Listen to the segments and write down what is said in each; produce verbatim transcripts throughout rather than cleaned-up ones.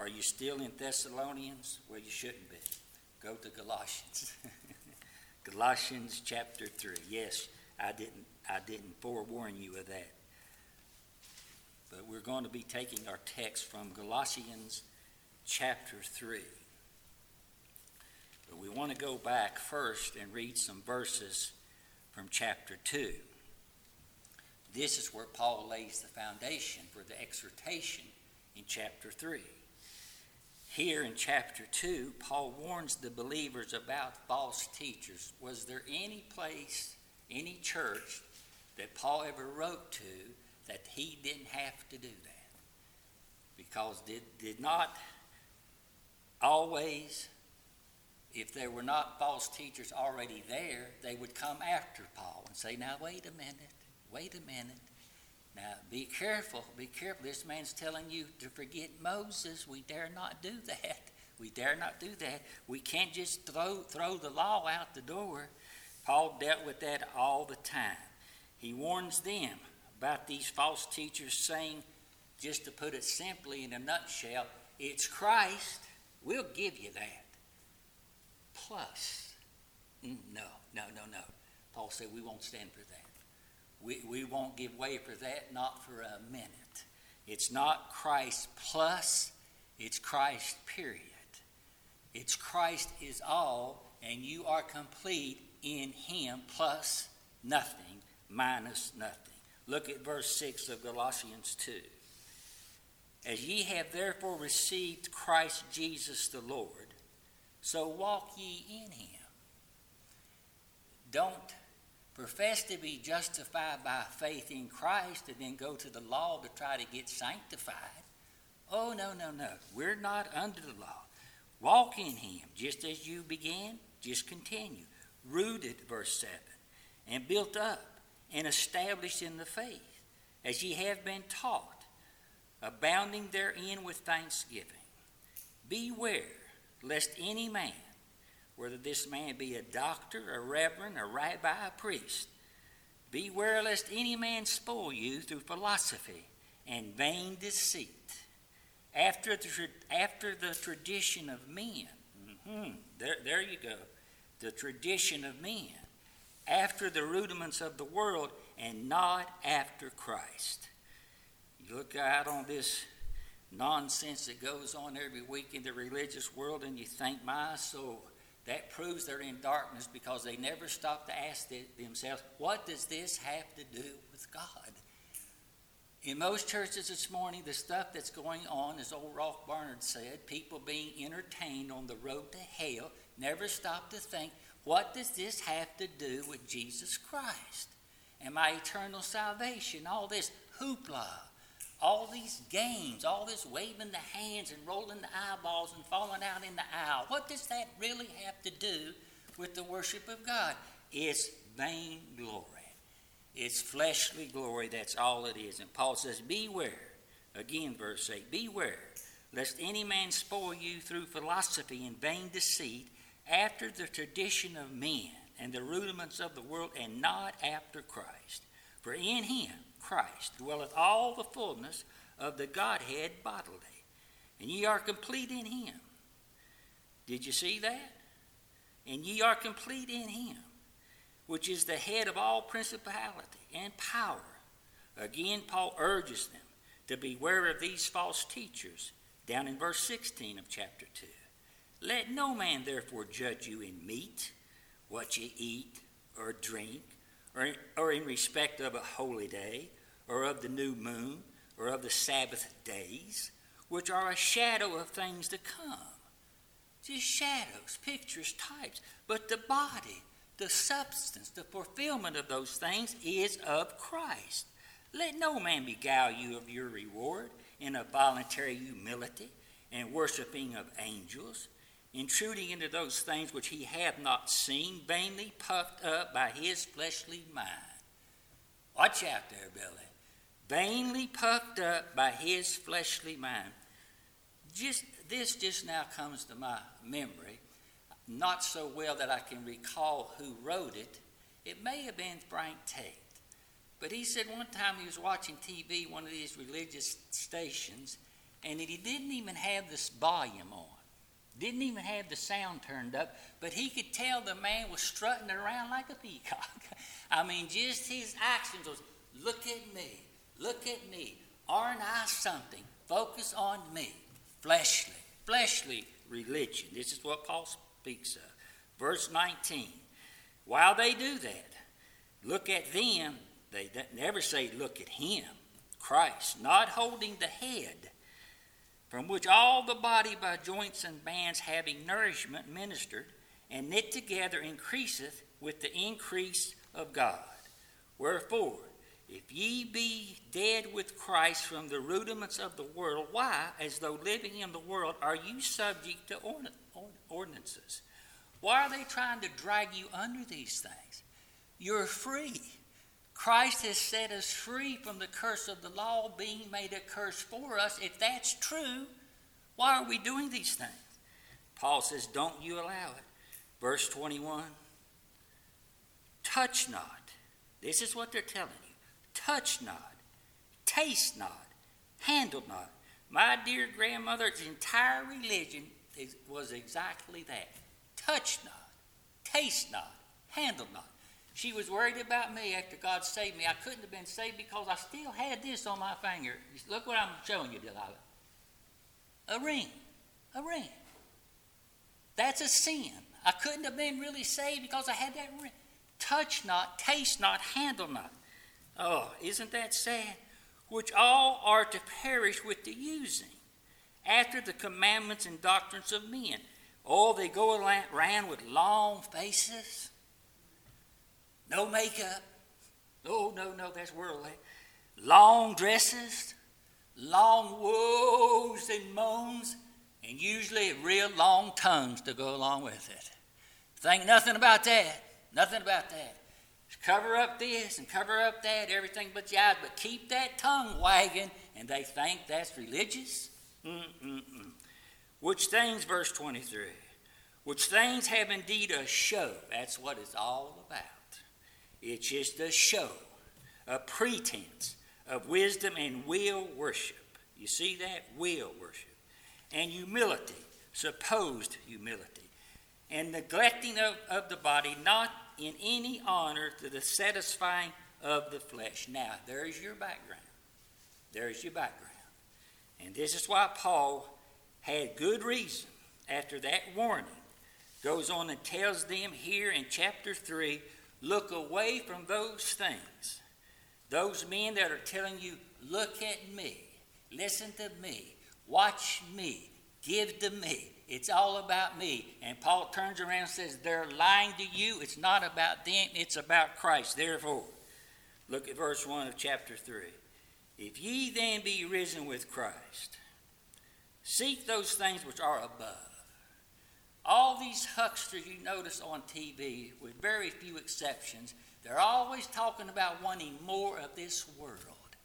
Are you still in Thessalonians? Well, you shouldn't be. Go to Galatians. Galatians chapter three. Yes, I didn't I didn't forewarn you of that. But we're going to be taking our text from Galatians chapter three. But we want to go back first and read some verses from chapter two. This is where Paul lays the foundation for the exhortation in chapter three. Here in chapter two, Paul warns the believers about false teachers. Was there any place, any church that Paul ever wrote to that he didn't have to do that? Because did, did not always, if there were not false teachers already there, they would come after Paul and say, now wait a minute, wait a minute. Now, be careful, be careful. This man's telling you to forget Moses. We dare not do that. We dare not do that. We can't just throw, throw the law out the door. Paul dealt with that all the time. He warns them about these false teachers, saying, just to put it simply in a nutshell, it's Christ. We'll give you that. Plus, no, no, no, no. Paul said we won't stand for that. We, we won't give way for that, not for a minute. It's not Christ plus, it's Christ period. It's Christ is all, and you are complete in him, plus nothing, minus nothing. Look at verse six of Galatians two. As ye have therefore received Christ Jesus the Lord, so walk ye in him. Don't profess to be justified by faith in Christ and then go to the law to try to get sanctified. Oh, no, no, no. We're not under the law. Walk in him, just as you began, just continue. Rooted, verse seven, and built up and established in the faith, as ye have been taught, abounding therein with thanksgiving. Beware, lest any man, whether this man be a doctor, a reverend, a rabbi, a priest, beware lest any man spoil you through philosophy and vain deceit, after the, after the tradition of men. Mm-hmm. There, there you go. The tradition of men, after the rudiments of the world, and not after Christ. You look out on this nonsense that goes on every week in the religious world, and you think, my soul, that proves they're in darkness, because they never stop to ask themselves, what does this have to do with God? In most churches this morning, the stuff that's going on, as old Rolf Barnard said, people being entertained on the road to hell, never stop to think, what does this have to do with Jesus Christ and my eternal salvation? All this hoopla, all these games, all this waving the hands and rolling the eyeballs and falling out in the aisle. What does that really have to do with the worship of God? It's vain glory. It's fleshly glory. That's all it is. And Paul says, beware. Again, verse eight, beware, lest any man spoil you through philosophy and vain deceit, after the tradition of men and the rudiments of the world, and not after Christ. For in him, Christ, dwelleth all the fullness of the Godhead bodily, and ye are complete in him. Did you see that? And ye are complete in him, which is the head of all principality and power. Again, Paul urges them to beware of these false teachers, down in verse sixteen of chapter two. Let no man therefore judge you in meat, what ye eat or drink, or, or in respect of a holy day, or of the new moon, or of the Sabbath days, which are a shadow of things to come. Just shadows, pictures, types. But the body, the substance, the fulfillment of those things is of Christ. Let no man beguile you of your reward in a voluntary humility and worshiping of angels, intruding into those things which he hath not seen, vainly puffed up by his fleshly mind. Watch out there, Billy. Vainly puffed up by his fleshly mind. Just this just now comes to my memory, not so well that I can recall who wrote it. It may have been Frank Tate. But he said one time he was watching T V, one of these religious stations, and he didn't even have this volume on. Didn't even have the sound turned up, but he could tell the man was strutting around like a peacock. I mean, just his actions was, look at me, look at me. Aren't I something? Focus on me. Fleshly, fleshly religion. This is what Paul speaks of. Verse nineteen. While they do that, look at them. They never say look at him, Christ, not holding the head, from which all the body by joints and bands having nourishment ministered and knit together increaseth with the increase of God. Wherefore, if ye be dead with Christ from the rudiments of the world, why, as though living in the world, are you subject to ordinances? Why are they trying to drag you under these things? You're free. Christ has set us free from the curse of the law, being made a curse for us. If that's true, why are we doing these things? Paul says, don't you allow it. Verse twenty-one, touch not. This is what they're telling you. Touch not, taste not, handle not. My dear grandmother's entire religion was exactly that. Touch not, taste not, handle not. She was worried about me after God saved me. I couldn't have been saved because I still had this on my finger. Look what I'm showing you, Delilah. A ring. A ring. That's a sin. I couldn't have been really saved because I had that ring. Touch not, taste not, handle not. Oh, isn't that sad? Which all are to perish with the using, after the commandments and doctrines of men. Oh, they go around with long faces, no makeup. Oh, no, no, that's worldly. Long dresses, long woes and moans, and usually real long tongues to go along with it. Think nothing about that. Nothing about that. Just cover up this and cover up that, everything but the eyes, but keep that tongue wagging, and they think that's religious. Mm-mm-mm. Which things, verse twenty-three, which things have indeed a show. That's what it's all about. It's just a show, a pretense of wisdom and will worship. You see that? Will worship. And humility, supposed humility. And neglecting of, of the body, not in any honor to the satisfying of the flesh. Now, there's your background. There's your background. And this is why Paul had good reason, after that warning, goes on and tells them here in chapter three, look away from those things. Those men that are telling you, look at me, listen to me, watch me, give to me. It's all about me. And Paul turns around and says, they're lying to you. It's not about them. It's about Christ. Therefore, look at verse one of chapter three. If ye then be risen with Christ, seek those things which are above. All these hucksters you notice on T V, with very few exceptions, they're always talking about wanting more of this world.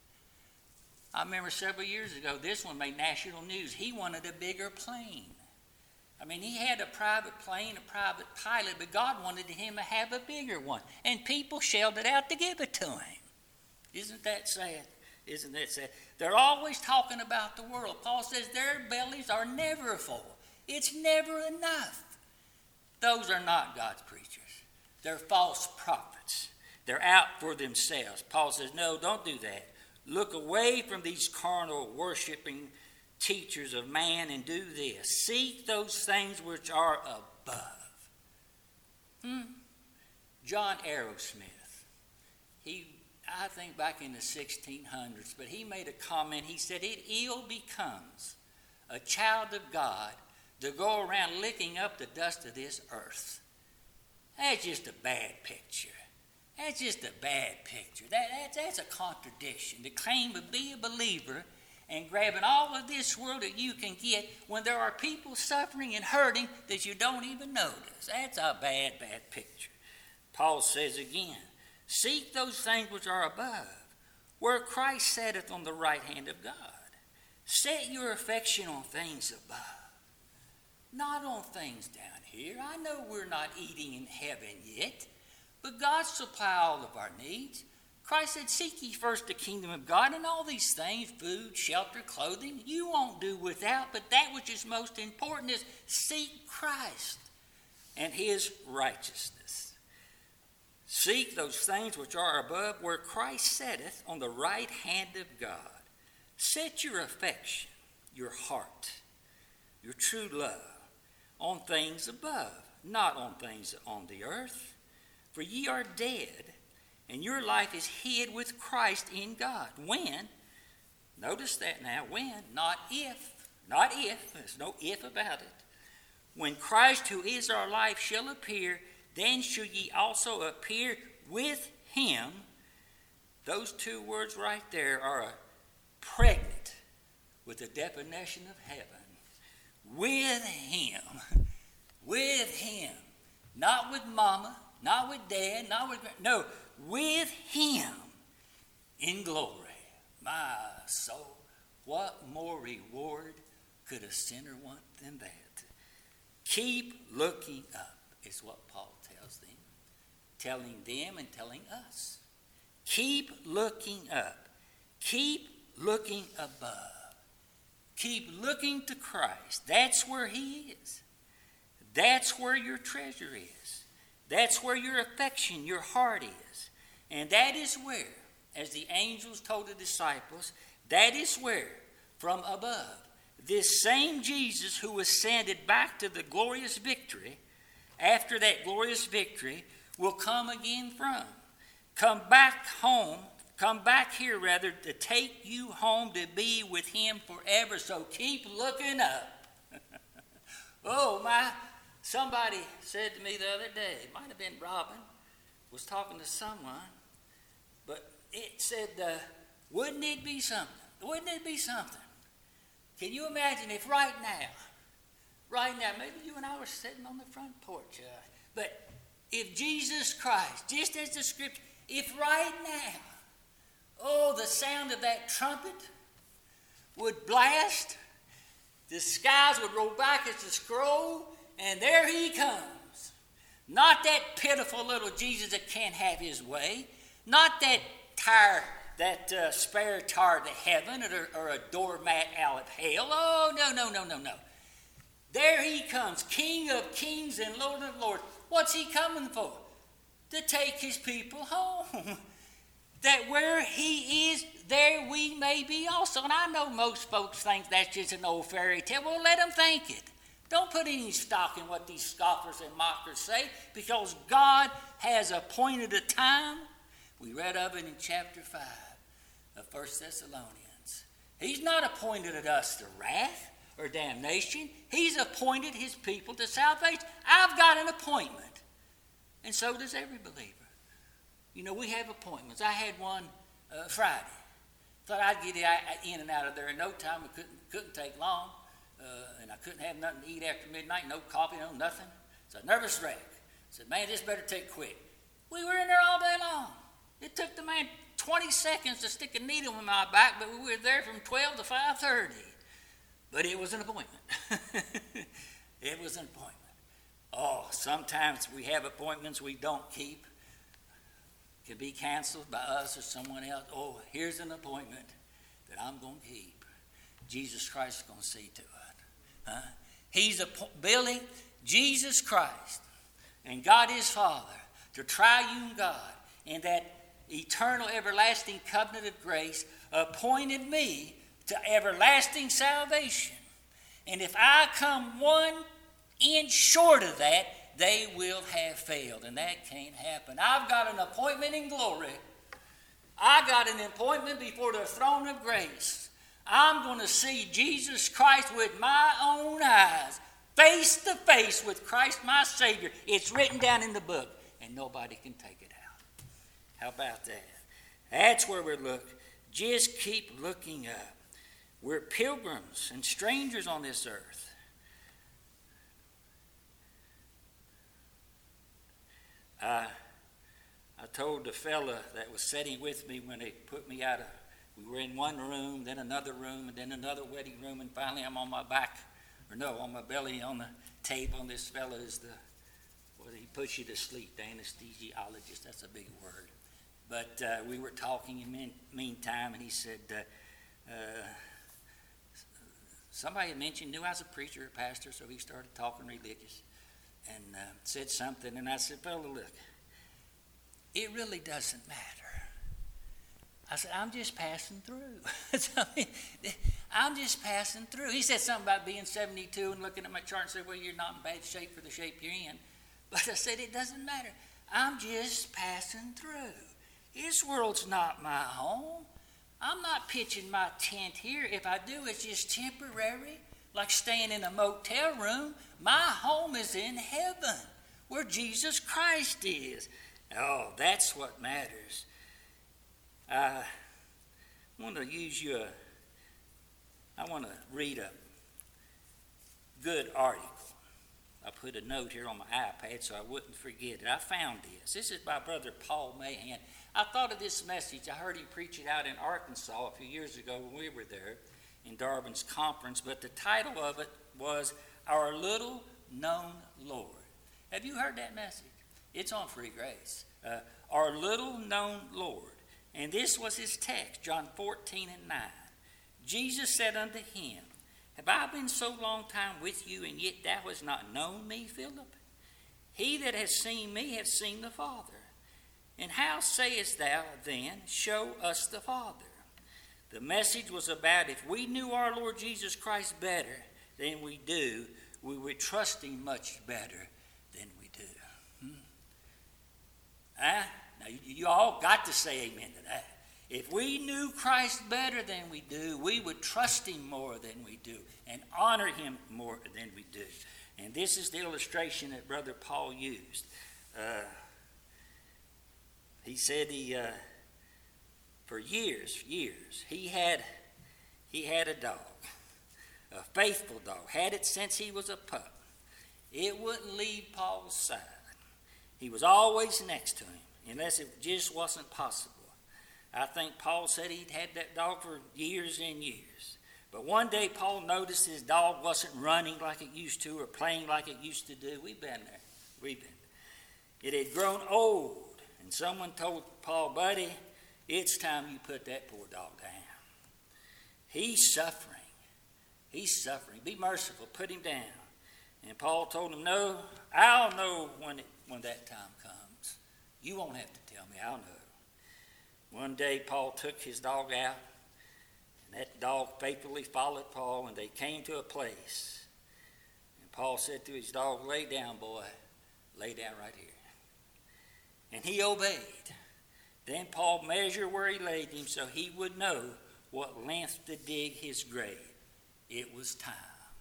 I remember several years ago, this one made national news. He wanted a bigger plane. I mean, he had a private plane, a private pilot, but God wanted him to have a bigger one. And people shelled it out to give it to him. Isn't that sad? Isn't that sad? They're always talking about the world. Paul says their bellies are never full. It's never enough. Those are not God's preachers. They're false prophets. They're out for themselves. Paul says, no, don't do that. Look away from these carnal, worshiping teachers of man and do this. Seek those things which are above. Hmm? John Arrowsmith, he, I think back in the sixteen hundreds, but he made a comment. He said, it ill becomes a child of God to go around licking up the dust of this earth. That's just a bad picture. That's just a bad picture. That, that, that's a contradiction. To claim to be a believer and grabbing all of this world that you can get when there are people suffering and hurting that you don't even notice. That's a bad, bad picture. Paul says again, seek those things which are above, where Christ sitteth on the right hand of God. Set your affection on things above, not on things down here. I know we're not eating in heaven yet, but God supply all of our needs. Christ said, seek ye first the kingdom of God, and all these things, food, shelter, clothing, you won't do without. But that which is most important is seek Christ and his righteousness. Seek those things which are above, where Christ sitteth on the right hand of God. Set your affection, your heart, your true love on things above, not on things on the earth. For ye are dead, and your life is hid with Christ in God. When? Notice that now. When? Not if. Not if. There's no if about it. When Christ, who is our life, shall appear, then shall ye also appear with him. Those two words right there are pregnant with the definition of heaven. With him. With him. Not with mama, not with dad, not with... No, with him in glory. My soul, what more reward could a sinner want than that? Keep looking up is what Paul tells them. Telling them and telling us. Keep looking up. Keep looking above. Keep looking to Christ. That's where he is. That's where your treasure is. That's where your affection, your heart is. And that is where, as the angels told the disciples, that is where, from above, this same Jesus who ascended back to the glorious victory, after that glorious victory, will come again from. Come back home, come back here rather, to take you home to be with him forever. So keep looking up. Oh my, somebody said to me the other day, it might have been Robin, was talking to someone, but it said, uh, wouldn't it be something? Wouldn't it be something? Can you imagine if right now, right now, maybe you and I were sitting on the front porch, uh, but if Jesus Christ, just as the scripture, if right now, oh, the sound of that trumpet would blast, the skies would roll back as a scroll, and there he comes. Not that pitiful little Jesus that can't have his way, not that tire, that uh, spare tire to heaven or, or a doormat out of hell. Oh, no, no, no, no, no. There he comes, King of kings and Lord of lords. What's he coming for? To take his people home. That where he is, there we may be also. And I know most folks think that's just an old fairy tale. Well, let them think it. Don't put any stock in what these scoffers and mockers say, because God has appointed a time. We read of it in chapter five of First Thessalonians. He's not appointed us to wrath or damnation. He's appointed his people to salvation. I've got an appointment. And so does every believer. You know, we have appointments. I had one uh, Friday. Thought I'd get in and out of there in no time. It couldn't, couldn't take long. Uh, and I couldn't have nothing to eat after midnight. No coffee, no nothing. It's a nervous wreck. I said, man, this better take quick. We were in there all day long. It took the man twenty seconds to stick a needle in my back, but we were there from twelve to five thirty. But it was an appointment. It was an appointment. Oh, sometimes we have appointments we don't keep. Can be canceled by us or someone else. Oh, here's an appointment that I'm going to keep. Jesus Christ is going to see to it. Huh? He's a Billy, Jesus Christ, and God his Father, the triune God, and that eternal, everlasting covenant of grace appointed me to everlasting salvation. And if I come one inch short of that, they will have failed, and that can't happen. I've got an appointment in glory. I got an appointment before the throne of grace. I'm going to see Jesus Christ with my own eyes, face to face with Christ my Savior. It's written down in the book, and nobody can take it out. How about that? That's where we look. Just keep looking up. We're pilgrims and strangers on this earth. I, I told the fella that was sitting with me when they put me out of, we were in one room, then another room, and then another waiting room, and finally I'm on my back, or no, on my belly on the table, and this fella is the, well, he puts you to sleep, the anesthesiologist, that's a big word. But uh, we were talking in the meantime, and he said, uh, uh, somebody had mentioned, knew I was a preacher, a pastor, so he started talking religious and uh, said something. And I said, fella, look, it really doesn't matter. I said, I'm just passing through. I mean, I'm just passing through. He said something about being seventy-two and looking at my chart and said, well, you're not in bad shape for the shape you're in. But I said, it doesn't matter. I'm just passing through. This world's not my home. I'm not pitching my tent here. If I do, it's just temporary, like staying in a motel room. My home is in heaven, where Jesus Christ is. Oh, that's what matters. I want to use you a, I want to read a good article. I put a note here on my iPad so I wouldn't forget it. I found this. This is by Brother Paul Mahan. I thought of this message. I heard him preach it out in Arkansas a few years ago when we were there in Darwin's conference. But the title of it was Our Little Known Lord. Have you heard that message? It's on Free Grace. Uh, Our Little Known Lord. And this was his text, John fourteen and nine. Jesus said unto him, have I been so long time with you, and yet thou hast not known me, Philip? He that has seen me hath seen the Father. And how sayest thou then, show us the Father? The message was about if we knew our Lord Jesus Christ better than we do, we would trust him much better than we do. Hmm? Huh? Now, you, you all got to say amen to that. If we knew Christ better than we do, we would trust him more than we do and honor him more than we do. And this is the illustration that Brother Paul used. Uh, he said he, uh, for years, years, he had, he had a dog, a faithful dog, had it since he was a pup. It wouldn't leave Paul's side. He was always next to him, unless it just wasn't possible. I think Paul said he'd had that dog for years and years. But one day Paul noticed his dog wasn't running like it used to or playing like it used to do. We've been there. We've been. It had grown old. And someone told Paul, buddy, it's time you put that poor dog down. He's suffering. He's suffering. Be merciful. Put him down. And Paul told him, no, I'll know when, it, when that time comes. You won't have to tell me. I'll know. One day, Paul took his dog out, and that dog faithfully followed Paul, and they came to a place. And Paul said to his dog, lay down, boy. Lay down right here. And he obeyed. Then Paul measured where he laid him so he would know what length to dig his grave. It was time.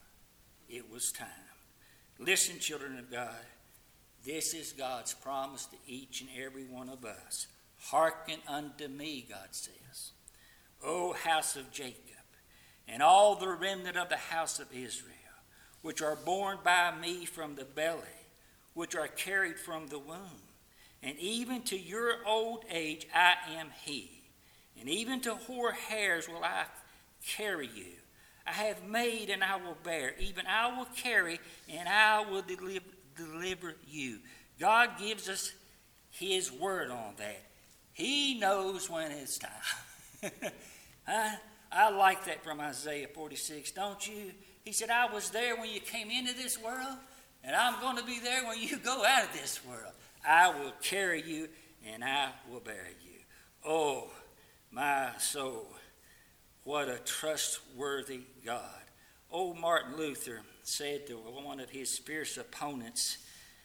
It was time. Listen, children of God, this is God's promise to each and every one of us. Hearken unto me, God says, O house of Jacob, and all the remnant of the house of Israel, which are born by me from the belly, which are carried from the womb. And even to your old age I am he, and even to hoar hairs will I carry you. I have made and I will bear, even I will carry and I will deliver, deliver you. God gives us his word on that. He knows when it's time. I, I like that from Isaiah forty-six, don't you? He said, I was there when you came into this world, and I'm going to be there when you go out of this world. I will carry you, and I will bear you. Oh, my soul, what a trustworthy God. Old Martin Luther said to one of his fierce opponents,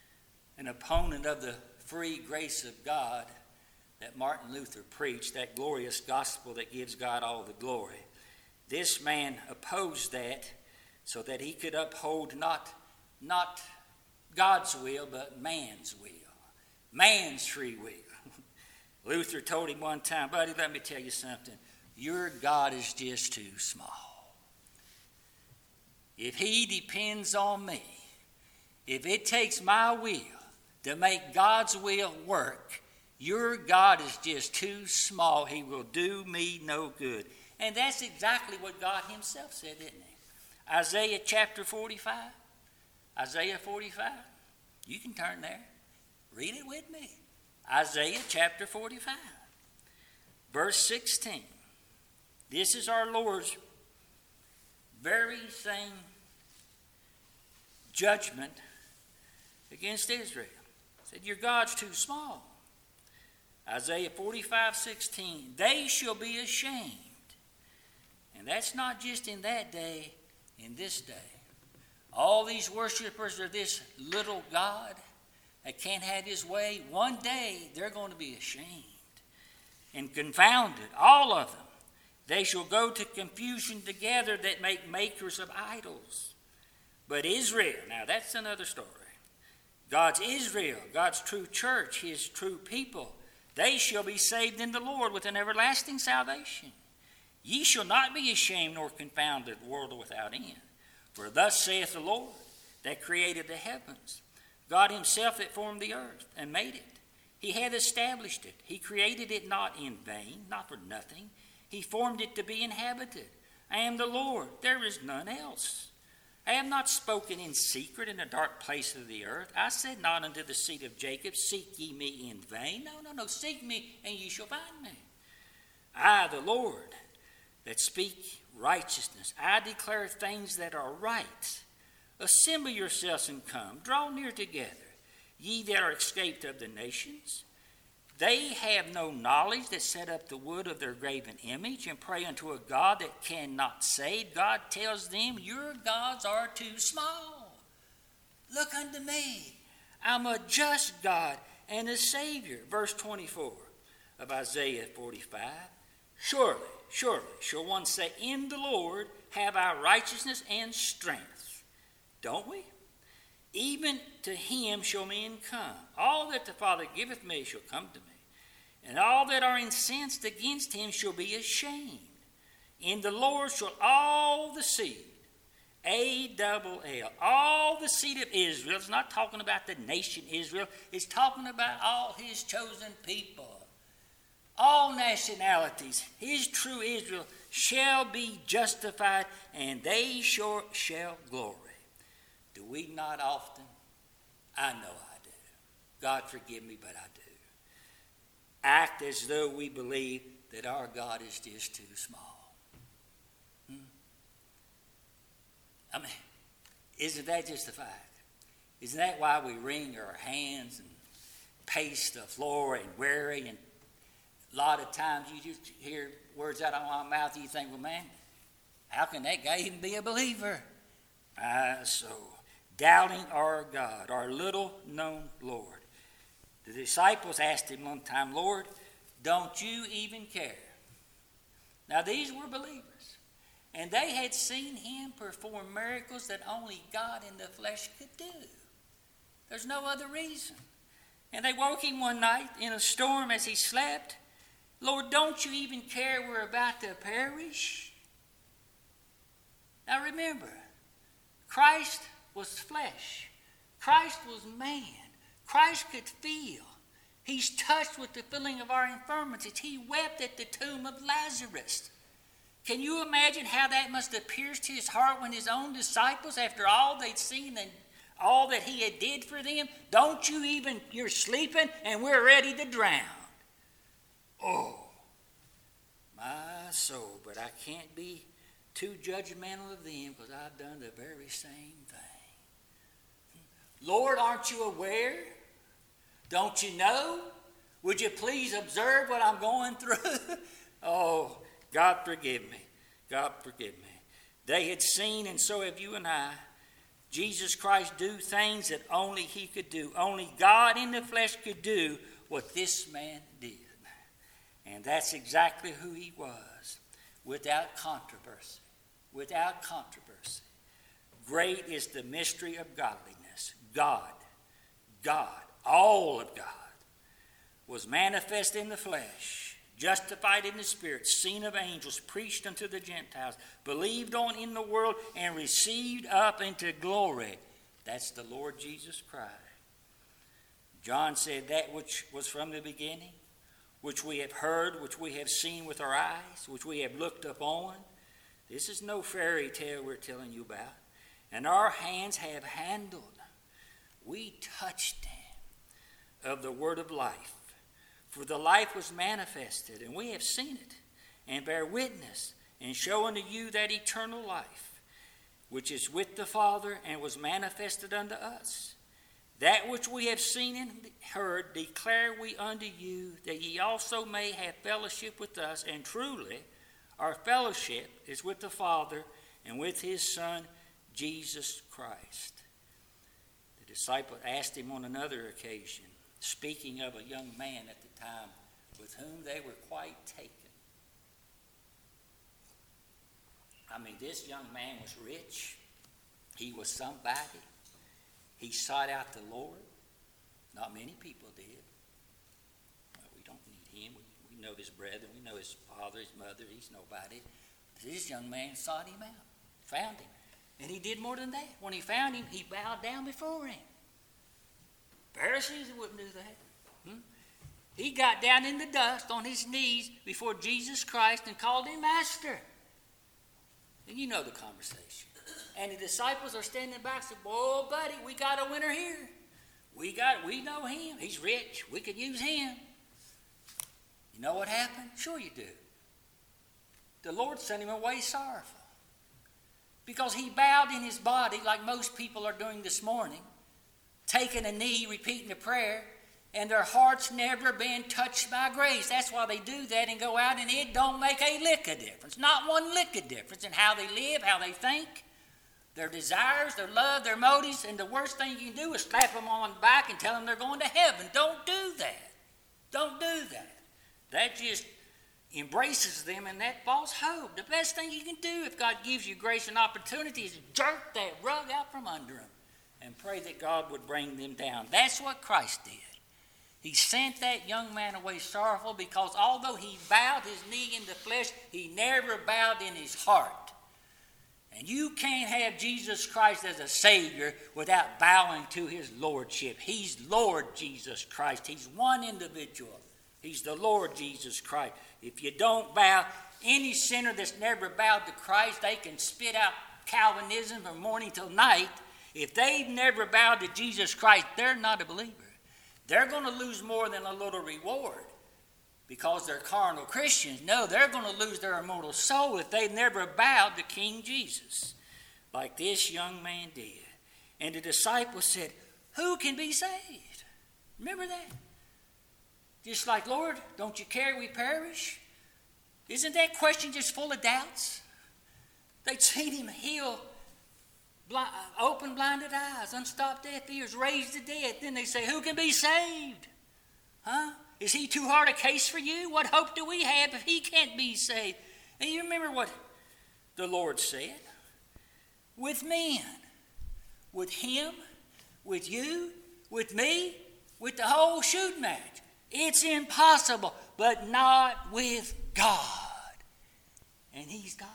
an opponent of the free grace of God, that Martin Luther preached, that glorious gospel that gives God all the glory. This man opposed that so that he could uphold not, not God's will, but man's will, man's free will. Luther told him one time, buddy, let me tell you something. Your God is just too small. If he depends on me, if it takes my will to make God's will work, your God is just too small. He will do me no good. And that's exactly what God himself said, didn't he? Isaiah chapter forty-five. Isaiah forty-five. You can turn there. Read it with me. Isaiah chapter forty-five. Verse sixteen. This is our Lord's very same judgment against Israel. He said, your God's too small. Isaiah forty-five sixteen. They shall be ashamed. And that's not just in that day, in this day. All these worshipers of this little God that can't have his way, one day they're going to be ashamed and confounded, all of them. They shall go to confusion together that make makers of idols. But Israel, now that's another story. God's Israel, God's true church, his true people, they shall be saved in the Lord with an everlasting salvation. Ye shall not be ashamed nor confounded, world without end. For thus saith the Lord, that created the heavens, God himself that formed the earth and made it. He hath established it. He created it not in vain, not for nothing. He formed it to be inhabited. I am the Lord, there is none else. I have not spoken in secret in the dark place of the earth. I said not unto the seed of Jacob, seek ye me in vain. No, no, no, seek me and ye shall find me. I, the Lord, that speak righteousness. I declare things that are right. Assemble yourselves and come. Draw near together. Ye that are escaped of the nations. They have no knowledge that set up the wood of their graven image and pray unto a God that cannot save. God tells them, your gods are too small. Look unto me. I'm a just God and a Savior. Verse twenty-four of Isaiah forty-five. Surely, surely, shall one say, in the Lord have I righteousness and strength. Don't we? Even to him shall men come. All that the Father giveth me shall come to me. And all that are incensed against him shall be ashamed. In the Lord shall all the seed, A double L, all the seed of Israel, it's not talking about the nation Israel, it's talking about all his chosen people. All nationalities, his true Israel, shall be justified, and they shall, shall glory. Do we not often? I know I do. God forgive me, but I do. Act as though we believe that our God is just too small. Hmm? I mean, isn't that just a fact? Isn't that why we wring our hands and pace the floor and worry? And a lot of times you just hear words out of my mouth and you think, well, man, how can that guy even be a believer? Ah, so doubting our God, our little known Lord. The disciples asked him one time, Lord, don't you even care? Now these were believers, and they had seen him perform miracles that only God in the flesh could do. There's no other reason. And they woke him one night in a storm as he slept. Lord, don't you even care we're about to perish? Now remember, Christ was flesh. Christ was man. Christ could feel. He's touched with the feeling of our infirmities. He wept at the tomb of Lazarus. Can you imagine how that must have pierced his heart when his own disciples, after all they'd seen and all that he had did for them, don't you even, you're sleeping and we're ready to drown. Oh, my soul, but I can't be too judgmental of them because I've done the very same thing. Lord, aren't you aware? Don't you know? Would you please observe what I'm going through? Oh, God forgive me. God forgive me. They had seen, and so have you and I, Jesus Christ do things that only he could do. Only God in the flesh could do what this man did. And that's exactly who he was, without controversy. Without controversy. Great is the mystery of godliness. God, God, all of God, was manifest in the flesh, justified in the Spirit, seen of angels, preached unto the Gentiles, believed on in the world, and received up into glory. That's the Lord Jesus Christ. John said that which was from the beginning, which we have heard, which we have seen with our eyes, which we have looked upon. This is no fairy tale we're telling you about. And our hands have handled. We touched them of the word of life. For the life was manifested, and we have seen it, and bear witness, and show unto you that eternal life, which is with the Father, and was manifested unto us. That which we have seen and heard declare we unto you, that ye also may have fellowship with us. And truly, our fellowship is with the Father and with his Son, Jesus Christ. The disciple asked him on another occasion, speaking of a young man at the time with whom they were quite taken. I mean, this young man was rich. He was somebody. He sought out the Lord. Not many people did. Well, we don't need him. We, we know his brethren. We know his father, his mother. He's nobody. This young man sought him out, found him. And he did more than that. When he found him, he bowed down before him. Pharisees wouldn't do that. Hmm? He got down in the dust on his knees before Jesus Christ and called him Master. And you know the conversation. And the disciples are standing back and say, "Whoa, buddy, we got a winner here. We got, we know him. He's rich. We could use him." You know what happened? Sure you do. The Lord sent him away sorrowful. Because he bowed in his body like most people are doing this morning, taking a knee, repeating a prayer, and their hearts never been touched by grace. That's why they do that and go out, and it don't make a lick of difference. Not one lick of difference in how they live, how they think, their desires, their love, their motives. And the worst thing you can do is slap them on the back and tell them they're going to heaven. Don't do that. Don't do that. That just embraces them in that false hope. The best thing you can do if God gives you grace and opportunity is jerk that rug out from under them and pray that God would bring them down. That's what Christ did. He sent that young man away sorrowful because although he bowed his knee in the flesh, he never bowed in his heart. And you can't have Jesus Christ as a Savior without bowing to his Lordship. He's Lord Jesus Christ. He's one individual. He's the Lord Jesus Christ. If you don't bow, any sinner that's never bowed to Christ, they can spit out Calvinism from morning till night. If they've never bowed to Jesus Christ, they're not a believer. They're going to lose more than a little reward because they're carnal Christians. No, they're going to lose their immortal soul if they've never bowed to King Jesus, like this young man did. And the disciples said, "Who can be saved?" Remember that? Just like, "Lord, don't you care we perish?" Isn't that question just full of doubts? They'd seen him heal blind, open blinded eyes, unstopped deaf ears, raise the dead. Then they say, "Who can be saved?" Huh? Is he too hard a case for you? What hope do we have if he can't be saved? And you remember what the Lord said? With men, with him, with you, with me, with the whole shoot match. It's impossible, but not with God. And he's God.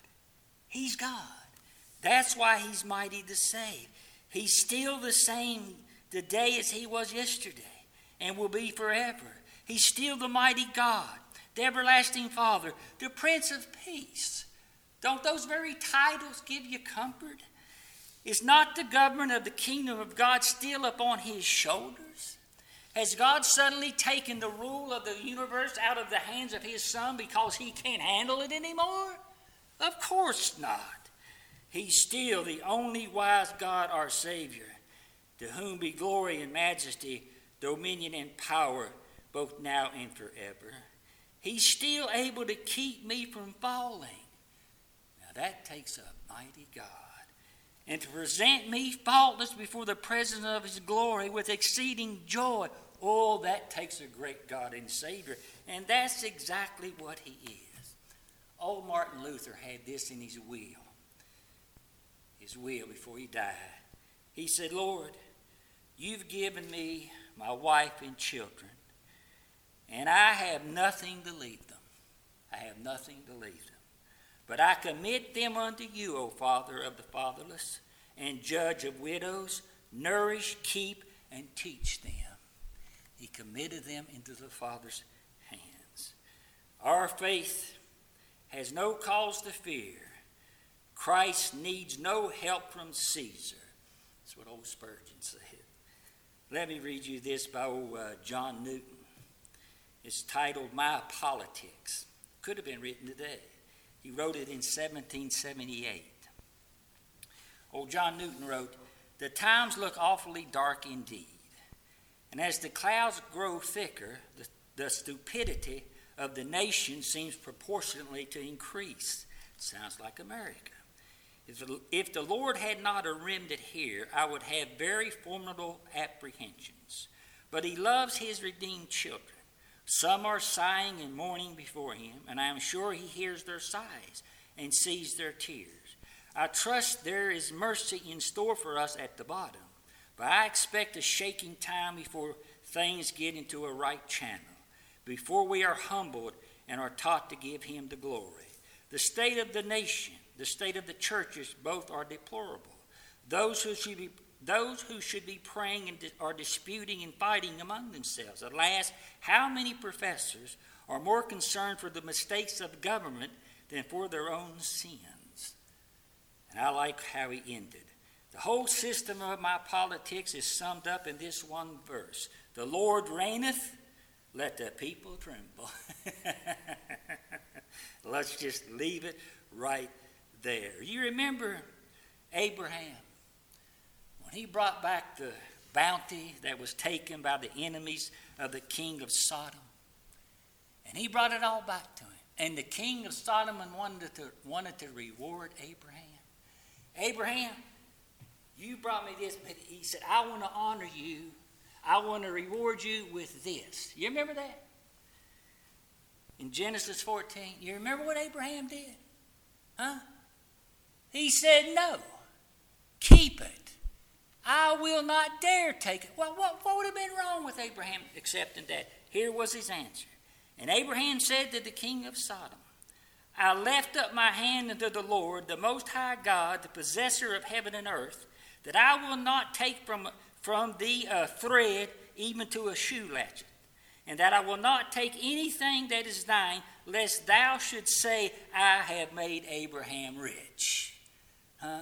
He's God. That's why he's mighty to save. He's still the same today as he was yesterday and will be forever. He's still the mighty God, the everlasting Father, the Prince of Peace. Don't those very titles give you comfort? Is not the government of the kingdom of God still upon his shoulders? Has God suddenly taken the rule of the universe out of the hands of his Son because he can't handle it anymore? Of course not. He's still the only wise God, our Savior, to whom be glory and majesty, dominion and power, both now and forever. He's still able to keep me from falling. Now that takes a mighty God. And to present me faultless before the presence of his glory with exceeding joy. Oh, that takes a great God and Savior. And that's exactly what he is. Old Martin Luther had this in his will. His will before he died. He said, "Lord, you've given me my wife and children, and I have nothing to leave them. I have nothing to leave them. But I commit them unto you, O Father of the fatherless, and judge of widows. Nourish, keep, and teach them." He committed them into the Father's hands. Our faith has no cause to fear. Christ needs no help from Caesar. That's what old Spurgeon said. Let me read you this by old uh, John Newton. It's titled My Politics. Could have been written today. He wrote it in seventeen seventy-eight. Old John Newton wrote, "The times look awfully dark indeed, and as the clouds grow thicker, the, the stupidity of the nation seems proportionately to increase." Sounds like America. If the, if the Lord had not a remnant here, I would have very formidable apprehensions. But he loves his redeemed children. Some are sighing and mourning before him, and I am sure he hears their sighs and sees their tears. I trust there is mercy in store for us at the bottom, but I expect a shaking time before things get into a right channel, before we are humbled and are taught to give him the glory. The state of the nation, the state of the churches, both are deplorable. Those who should be Those who should be praying and are disputing and fighting among themselves. Alas, how many professors are more concerned for the mistakes of government than for their own sins? And I like how he ended. The whole system of my politics is summed up in this one verse. The Lord reigneth, let the people tremble. Let's just leave it right there. You remember Abraham? When he brought back the bounty that was taken by the enemies of the king of Sodom, and he brought it all back to him. And the king of Sodom wanted to, wanted to reward Abraham. Abraham, you brought me this, but he said, I want to honor you. I want to reward you with this. You remember that? In Genesis fourteen, you remember what Abraham did? Huh? He said, no, keep it. I will not dare take it. Well, what, what would have been wrong with Abraham accepting that? Here was his answer. And Abraham said to the king of Sodom, I left up my hand unto the Lord, the Most High God, the possessor of heaven and earth, that I will not take from, from thee a thread, even to a shoe latchet, and that I will not take anything that is thine, lest thou shouldst say, I have made Abraham rich. Huh?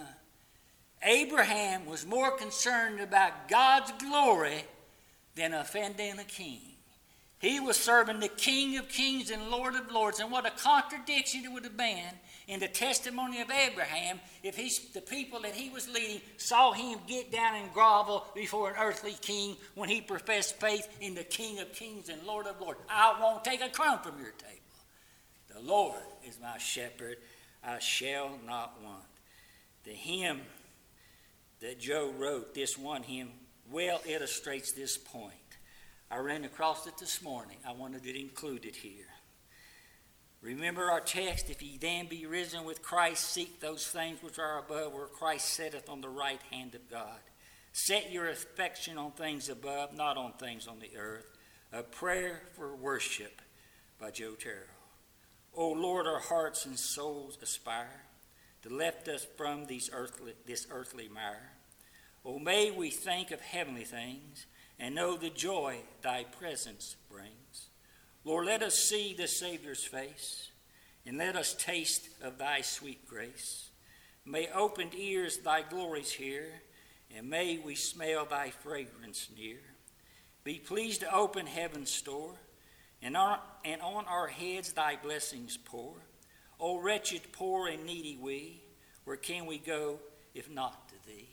Abraham was more concerned about God's glory than offending the king. He was serving the King of Kings and Lord of Lords. And what a contradiction it would have been in the testimony of Abraham if he's, the people that he was leading saw him get down and grovel before an earthly king when he professed faith in the King of Kings and Lord of Lords. I won't take a crumb from your table. The Lord is my shepherd. I shall not want. The hymn that Joe wrote, this one hymn, well illustrates this point. I ran across it this morning. I wanted it included here. Remember our text, if ye then be risen with Christ, seek those things which are above, where Christ sitteth on the right hand of God. Set your affection on things above, not on things on the earth. A prayer for worship by Joe Terrell. O Lord, our hearts and souls aspire to lift us from these earthly, this earthly mire. O may we think of heavenly things and know the joy thy presence brings. Lord, let us see the Savior's face, and let us taste of thy sweet grace. May opened ears thy glories hear, and may we smell thy fragrance near. Be pleased to open heaven's store, and on, and on our heads thy blessings pour. O wretched, poor, and needy we, where can we go if not to thee?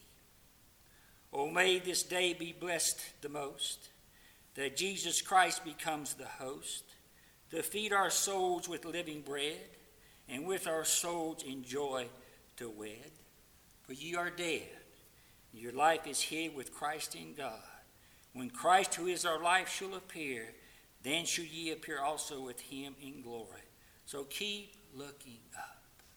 O may this day be blessed the most, that Jesus Christ becomes the host, to feed our souls with living bread, and with our souls in joy to wed. For ye are dead, your life is hid with Christ in God. When Christ, who is our life, shall appear, then shall ye appear also with him in glory. So keep looking up.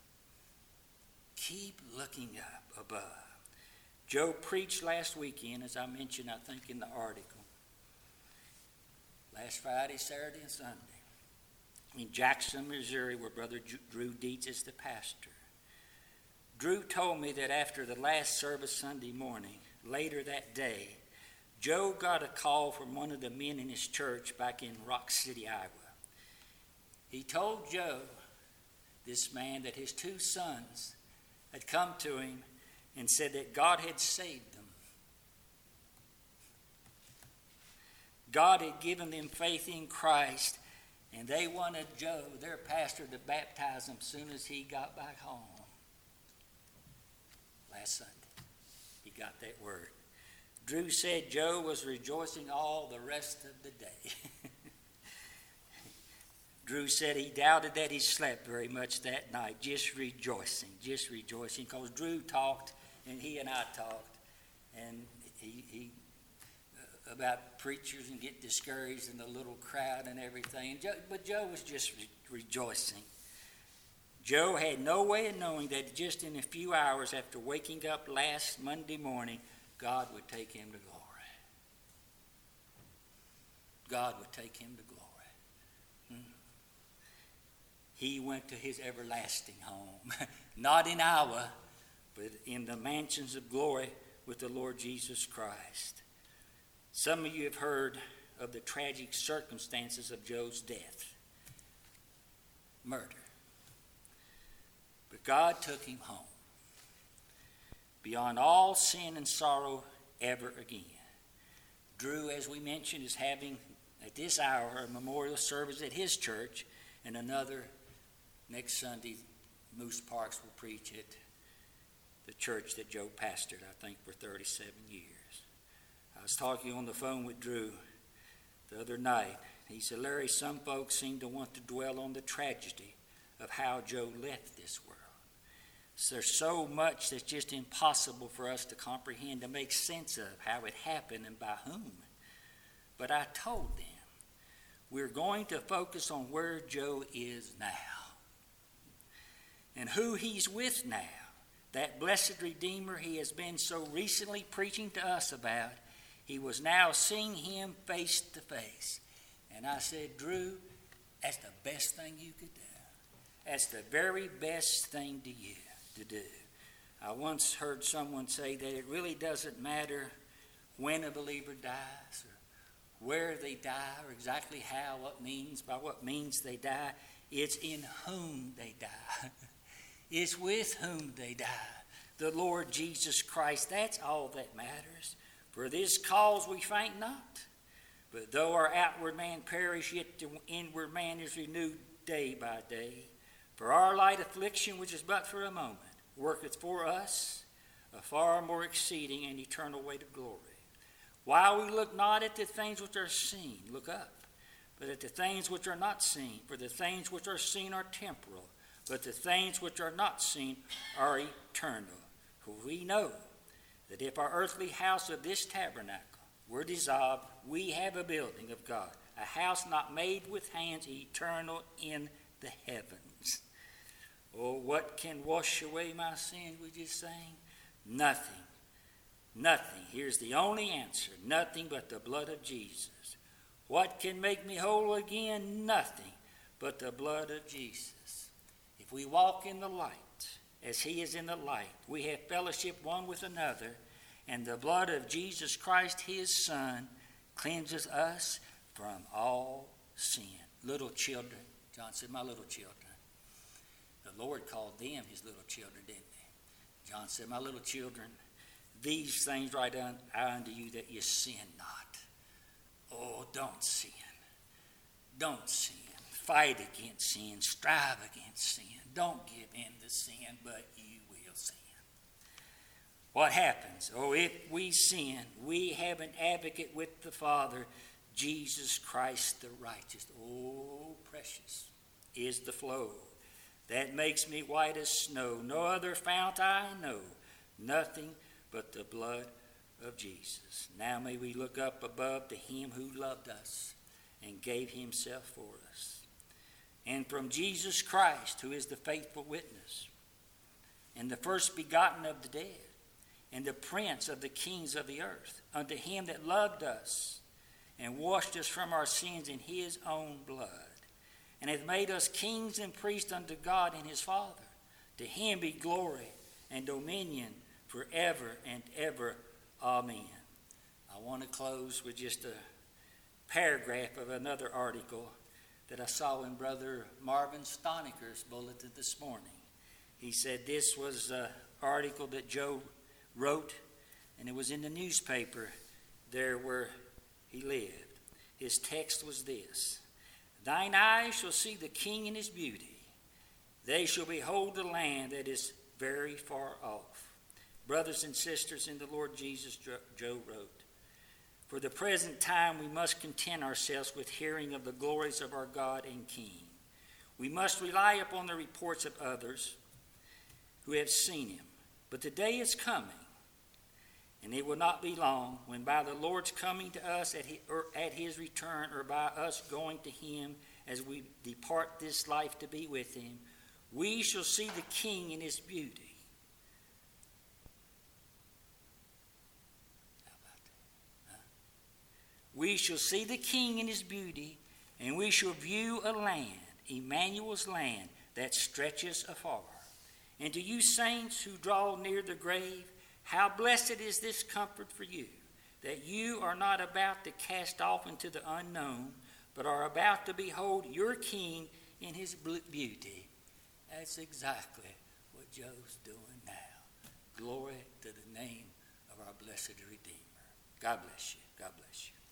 Keep looking up above. Joe preached last weekend, as I mentioned, I think, in the article. Last Friday, Saturday, and Sunday. In Jackson, Missouri, where Brother Drew Dietz is the pastor. Drew told me that after the last service Sunday morning, later that day, Joe got a call from one of the men in his church back in Rock City, Iowa. He told Joe, this man, that his two sons had come to him and said that God had saved them. God had given them faith in Christ, And they wanted Joe, their pastor, to baptize him as soon as he got back home. Last Sunday, he got that word. Drew said Joe was rejoicing all the rest of the day. Drew said he doubted that he slept very much that night, just rejoicing, just rejoicing, because Drew talked, and he and I talked, and he, he uh, about preachers and get discouraged in the little crowd and everything. Joe, but Joe was just re- rejoicing. Joe had no way of knowing that just in a few hours after waking up last Monday morning, God would take him to glory. God would take him to glory. Hmm. He went to his everlasting home, not in Iowa, but in the mansions of glory with the Lord Jesus Christ. Some of you have heard of the tragic circumstances of Joe's death. Murder. But God took him home, beyond all sin and sorrow ever again. Drew, as we mentioned, is having at this hour a memorial service at his church, and another next Sunday. Moose Parks will preach at the church that Joe pastored, I think, for thirty-seven years. I was talking on the phone with Drew the other night. He said, Larry, some folks seem to want to dwell on the tragedy of how Joe left this world. So there's so much that's just impossible for us to comprehend, to make sense of how it happened and by whom. But I told them, we're going to focus on where Joe is now and who he's with now. That blessed Redeemer he has been so recently preaching to us about, he was now seeing him face to face. And I said, Drew, that's the best thing you could do. That's the very best thing to you to do. I once heard someone say that it really doesn't matter when a believer dies or where they die or exactly how, what means, by what means they die. It's in whom they die. It's with whom they die. The Lord Jesus Christ, that's all that matters. For this cause we faint not. But though our outward man perish, yet the inward man is renewed day by day. For our light affliction, which is but for a moment, worketh for us a far more exceeding and eternal weight of glory. While we look not at the things which are seen, look up, but at the things which are not seen. For the things which are seen are temporal, but the things which are not seen are eternal. For we know that if our earthly house of this tabernacle were dissolved, we have a building of God, a house not made with hands, eternal in the heavens. Oh, what can wash away my sins, we just sang? Nothing. Nothing. Here's the only answer. Nothing but the blood of Jesus. What can make me whole again? Nothing but the blood of Jesus. If we walk in the light, as he is in the light, we have fellowship one with another, and the blood of Jesus Christ, his Son, cleanses us from all sin. Little children, John said, my little children. The Lord called them his little children, didn't he? John said, my little children, these things write I unto you that you sin not. Oh, don't sin. Don't sin. Fight against sin. Strive against sin. Don't give in to sin, but you will sin. What happens? Oh, if we sin, we have an advocate with the Father, Jesus Christ the righteous. Oh, precious is the flow that makes me white as snow. No other fount I know, nothing but the blood of Jesus. Now may we look up above to him who loved us and gave himself for us. And from Jesus Christ, who is the faithful witness, and the first begotten of the dead, and the prince of the kings of the earth, unto him that loved us and washed us from our sins in his own blood, and hath made us kings and priests unto God and his Father. To him be glory and dominion forever and ever. Amen. I want to close with just a paragraph of another article that I saw in Brother Marvin Stoneker's bulletin this morning. He said this was an article that Joe wrote, and it was in the newspaper there where he lived. His text was this: Thine eyes shall see the King in his beauty. They shall behold the land that is very far off. Brothers and sisters in the Lord Jesus, Joe wrote, for the present time we must content ourselves with hearing of the glories of our God and King. We must rely upon the reports of others who have seen him. But the day is coming, and it will not be long, when by the Lord's coming to us at his, or at his return, or by us going to him as we depart this life to be with him, we shall see the King in his beauty. How about that? Huh? We shall see the King in his beauty, and we shall view a land, Emmanuel's land, that stretches afar. And to you saints who draw near the grave, how blessed is this comfort for you, that you are not about to cast off into the unknown, but are about to behold your King in his beauty. That's exactly what Joe's doing now. Glory to the name of our blessed Redeemer. God bless you. God bless you.